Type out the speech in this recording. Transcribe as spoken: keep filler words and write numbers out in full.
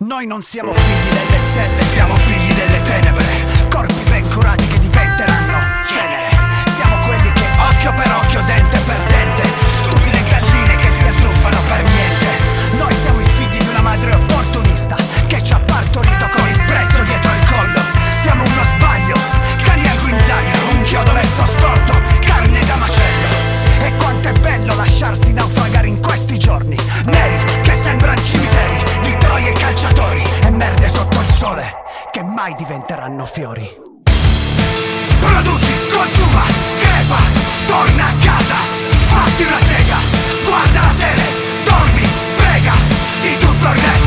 Noi non siamo figli delle stelle, siamo figli delle tenebre. Corpi ben curati che diventeranno cenere. Siamo quelli che occhio per occhio, dente per dente, stupide galline che si azzuffano per niente. Noi siamo i figli di una madre opportunista che ci ha partorito con il prezzo dietro il collo. Siamo uno sbaglio, cani al guinzaglio, un chiodo messo storto, carne da macello. E quanto è bello lasciarsi naufragare in questi giorni neri che sembrano cimiteri di troie e calciatori e merde sotto il sole che mai diventeranno fiori. Produci, consuma, crepa, torna a casa, fatti una sega, guarda la tele, dormi, prega, di tutto il resto